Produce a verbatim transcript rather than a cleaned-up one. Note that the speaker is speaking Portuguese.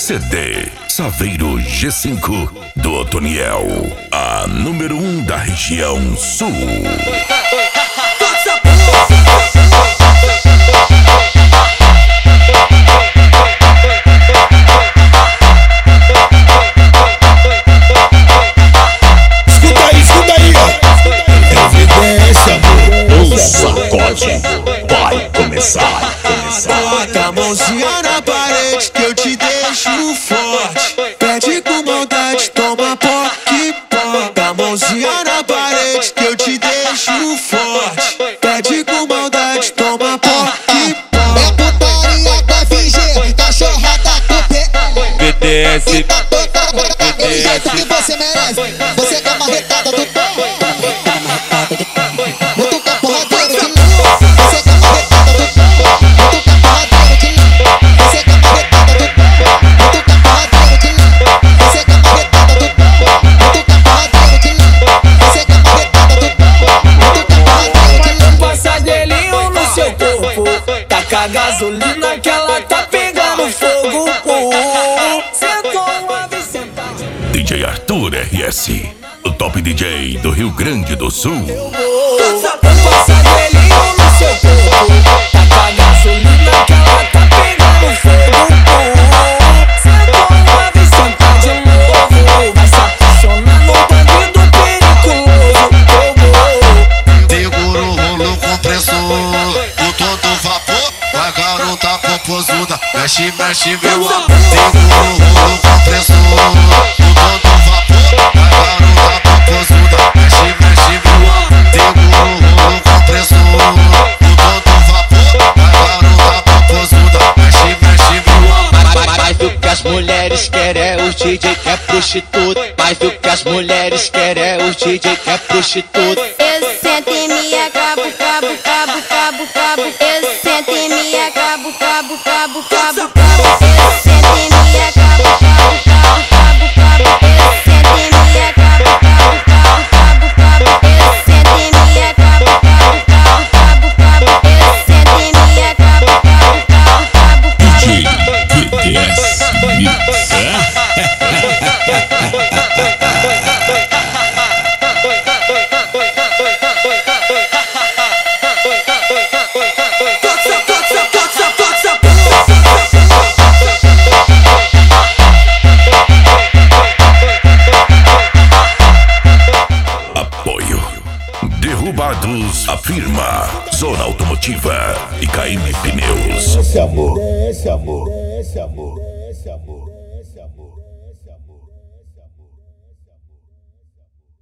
C D Saveiro G cinco do Otoniel, a número um da região sul. Escuta aí, escuta aí, ó. Evidência, amor. O sacode vai começar, começar. Bota a mãozinha na parede que eu te deixo forte. Pede com maldade, toma poque, bota a mãozinha na parede que eu te deixo forte. Pede com maldade, toma poque, É putaria da F G, cachorrada do P. B T S, Daquele jeito que você merece. Você quer marretada do pé. Mutuca porradeiro de novo. Você quer marretada do pé. Mutuca porradeiro de novo. Você quer marretada do pé. Mutuca porradeiro de novo. Você quer marretada do pé. Mutuca porradeiro de novo. Você quer marretada do pé. Mutuca porradeiro de novo. passa gelinho no seu corpo. Taca a gasolina que ela tá pegando fogo. Sentou uma vez sentadinha. D J Arthur R S, o top D J do Rio Grande do Sul. Passa gelinho no seu corpo. Taca a gasolina que ela tá pegando fogo. Sentou uma vez sentar de novo. Vai se apaixonar no bandido periculoso. Segura o rolo compressor, o todo vapor, a garota popozuda, mexe, mexe meu amor. Segura o rolo compressor, o todo vapor, a garota popozuda, mexe, mexe meu amor. Segura o rolo compressor, o todo vapor, a garota popozuda, mexe, mexe meu amor. mais do que as mulheres querem é os D J que é prostituta. Mais do que as mulheres querem é os D J que é prostituta. Eu sento e me acabo, cabo, cabo, cabo, cabo. Eu sento e me acabo, cabo, cabo, cabo, cabo. Eu sento e me acabo, cabo, cabo, cabo, cabo. Eu sento e me acabo, cabo, cabo, cabo, cabo. Eu sento e me acabo, cabo, cabo, cabo, cabo. Eu sento e me acabo, cabo, cabo, cabo, cabo. D J B T S Mix. Apoio Derrubados, afirma Zona Automotiva e K M Pneus. Esse amor, esse amor, esse amor, esse amor.